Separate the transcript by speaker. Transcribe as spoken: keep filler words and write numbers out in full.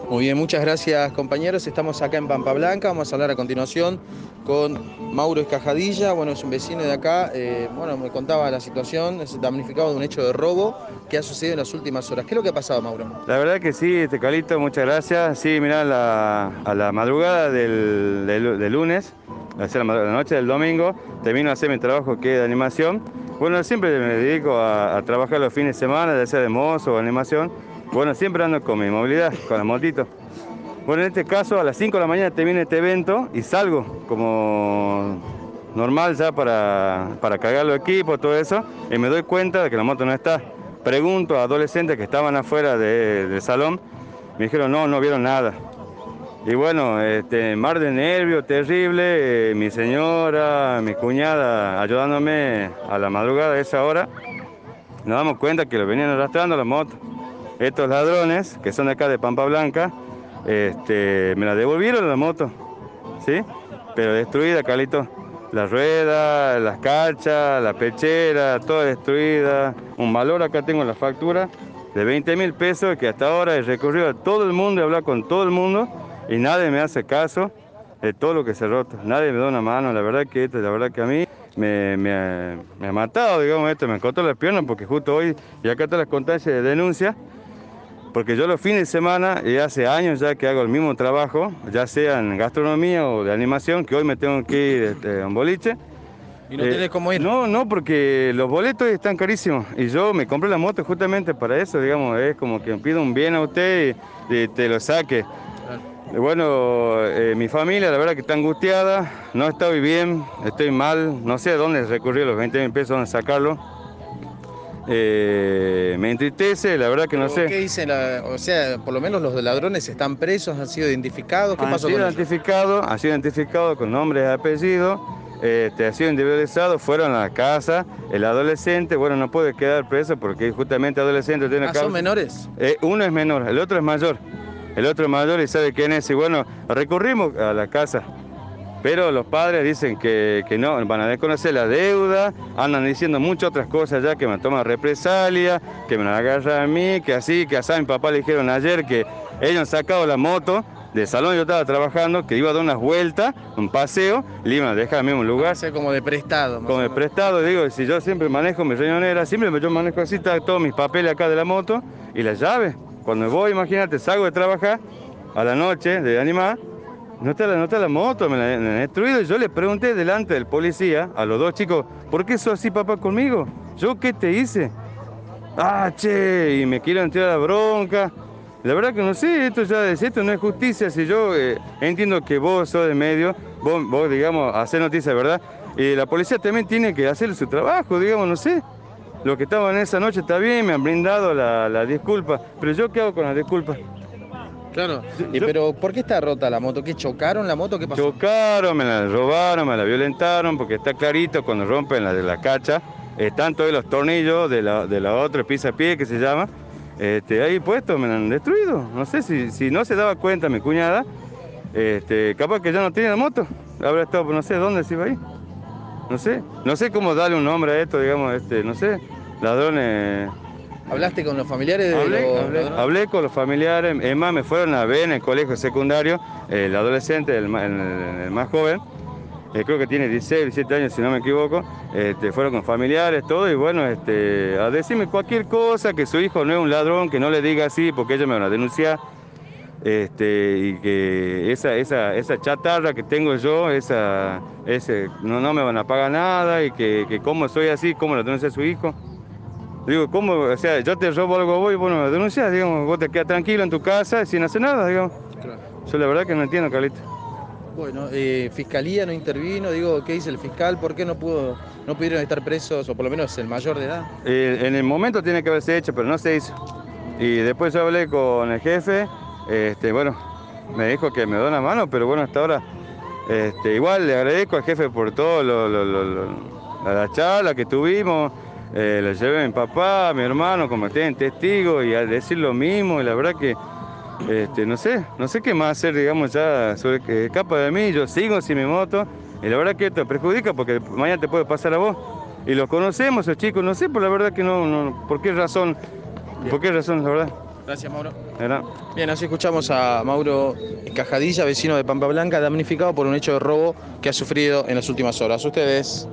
Speaker 1: Muy bien, muchas gracias compañeros. Estamos acá en Pampa Blanca. Vamos a hablar a continuación con Mauro Escajadilla. Bueno, es un vecino de acá. Eh, bueno, me contaba la situación, es damnificado de un hecho de robo que ha sucedido en las últimas horas. ¿Qué es lo que ha pasado, Mauro?
Speaker 2: La verdad que sí, este Calito, muchas gracias. Sí, mirá, la, a la madrugada del, del- del lunes, o sea, la, madru- la noche del domingo, termino de hacer mi trabajo que es de animación. Bueno, siempre me dedico a, a trabajar los fines de semana, ya sea de mozo o animación. Bueno, siempre ando con mi movilidad, con la motito. Bueno, en este caso, a las cinco de la mañana termina este evento y salgo como normal ya para, para cargar los equipos, todo eso, y me doy cuenta de que la moto no está. Pregunto a adolescentes que estaban afuera de- del salón, me dijeron no, no vieron nada. Y bueno, este, mar de nervio terrible, eh, mi señora, mi cuñada ayudándome a la madrugada a esa hora, nos damos cuenta que lo venían arrastrando la moto. Estos ladrones, que son de acá de Pampa Blanca, este, me la devolvieron la moto, ¿sí? Pero destruida, Calito. La rueda, las cachas, la pechera, toda destruida. Un valor acá tengo en la factura de veinte mil pesos que hasta ahora he recorrido a todo el mundo, he hablado con todo el mundo y nadie me hace caso de todo lo que se ha roto. Nadie me da una mano, la verdad que esto, la verdad que a mí me, me ha, me ha matado, digamos, esto, me cortó la pierna porque justo hoy, y acá están las constancias de denuncia, porque yo los fines de semana, y hace años ya que hago el mismo trabajo, ya sea en gastronomía o de animación, que hoy me tengo que ir este, a un boliche.
Speaker 1: Y no
Speaker 2: Eh,
Speaker 1: tenés cómo ir.
Speaker 2: no, no, porque los boletos están carísimos y yo me compré la moto justamente para eso, digamos, es como que pido un bien a usted y, y te lo saque.
Speaker 1: Claro.
Speaker 2: Eh, Bueno, eh, mi familia la verdad que está angustiada, no estoy bien, estoy mal, no sé a dónde recurrir los veinte mil pesos, dónde sacarlo. Eh, me entristece, la verdad que no
Speaker 1: Pero,
Speaker 2: sé.
Speaker 1: ¿qué dicen? La- o sea, por lo menos los ladrones están presos, han sido identificados. ¿Qué
Speaker 2: Han
Speaker 1: pasó
Speaker 2: sido
Speaker 1: con ellos?
Speaker 2: identificados, han sido identificados con nombres y apellidos, este, ha sido individualizado, fueron a la casa, el adolescente, bueno, no puede quedar preso porque justamente adolescente tiene
Speaker 1: Ah, ¿son
Speaker 2: causa.
Speaker 1: menores?
Speaker 2: Eh, uno es menor, el otro es mayor, el otro es mayor y sabe quién es, y bueno, recurrimos a la casa. Pero los padres dicen que, que no, van a desconocer la deuda, andan diciendo muchas otras cosas ya, que me toman represalia, que me la agarran a mí, que así, que así. A mi papá le dijeron ayer que ellos han sacado la moto del salón, yo estaba trabajando, que iba a dar unas vueltas, un paseo, y le iban a dejar al mismo
Speaker 1: Ah, o
Speaker 2: lugar,
Speaker 1: sea, como de prestado, más
Speaker 2: con
Speaker 1: o
Speaker 2: el
Speaker 1: menos.
Speaker 2: prestado. Digo, si yo siempre manejo mi riñonera, siempre yo manejo así, está todos mis papeles acá de la moto y las llaves. Cuando me voy, imagínate, salgo de trabajar a la noche de animar. No está, la, no está la moto, me la, me la han destruido. Y yo le pregunté delante del policía a los dos chicos, ¿por qué sos así, papá, conmigo? ¿Yo qué te hice? Ah, che, y me quieren tirar la bronca. La verdad que no sé, esto ya es, esto no es justicia. Si yo eh, entiendo que vos sos de medio, vos, vos, digamos, hacés noticia, ¿verdad? Y la policía también tiene que hacer su trabajo, digamos, no sé. Los que estaban esa noche está bien, me han brindado la, la disculpa, pero yo qué hago con la disculpa.
Speaker 1: Claro.
Speaker 2: Yo,
Speaker 1: Y
Speaker 2: yo-
Speaker 1: pero, ¿por qué está rota la moto? ¿Qué chocaron la moto? ¿Qué pasó?
Speaker 2: Chocaron, me la robaron, me la violentaron, porque está clarito cuando rompen la de la cacha, están todos los tornillos de la, de la otra pisa pie que se llama, este, ahí puestos, me la han destruido. No sé si, si no se daba cuenta mi cuñada, este, capaz que ya no tiene la moto, habrá estado, por no sé dónde se iba ahí, no sé, no sé cómo darle un nombre a esto, digamos, este, no sé, ladrones.
Speaker 1: ¿Hablaste con los familiares de
Speaker 2: Hablé,
Speaker 1: los
Speaker 2: hablé,
Speaker 1: ladrones?
Speaker 2: hablé con los familiares, es más, me fueron a ver en el colegio secundario, el adolescente, el, ma- el- el más joven, eh, creo que tiene dieciséis, diecisiete años si no me equivoco, este, fueron con familiares, todo, y bueno, este, a decirme cualquier cosa, que su hijo no es un ladrón, que no le diga así, porque ellos me van a denunciar, este, y que esa, esa, esa chatarra que tengo yo, esa, ese, no, no me van a pagar nada, y que, que cómo soy así, cómo lo denuncia su hijo. Digo, ¿cómo? O sea, yo te robo algo a vos y vos no me denunciás, digamos, vos te quedas tranquilo en tu casa sin hacer nada, digamos.
Speaker 1: Claro.
Speaker 2: Yo la verdad que no entiendo, Carlito.
Speaker 1: Bueno, eh, Fiscalía no intervino, digo, ¿qué dice el fiscal? ¿Por qué no pudo, no pudieron estar presos, o por lo menos el mayor de edad?
Speaker 2: Eh, en el momento tiene que haberse hecho, pero no se hizo. Y después yo hablé con el jefe, este, bueno, me dijo que me da una mano, pero bueno, hasta ahora, este, igual le agradezco al jefe por todo, lo, lo- lo- lo- la charla que tuvimos, eh, le llevé a mi papá, a mi hermano, como en testigo y a decir lo mismo, y la verdad que, este, no sé, no sé qué más hacer, digamos, ya sobre que escapa de mí, yo sigo sin mi moto, y la verdad que esto perjudica porque mañana te puede pasar a vos. Y los conocemos, esos chicos, no sé, por la verdad que no, no, ¿por qué razón?
Speaker 1: Bien.
Speaker 2: ¿Por qué razón, la verdad?
Speaker 1: Gracias, Mauro.
Speaker 2: ¿Verdad?
Speaker 1: Bien, así escuchamos a Mauro Cajadilla, vecino de Pampa Blanca, damnificado por un hecho de robo que ha sufrido en las últimas horas. Ustedes.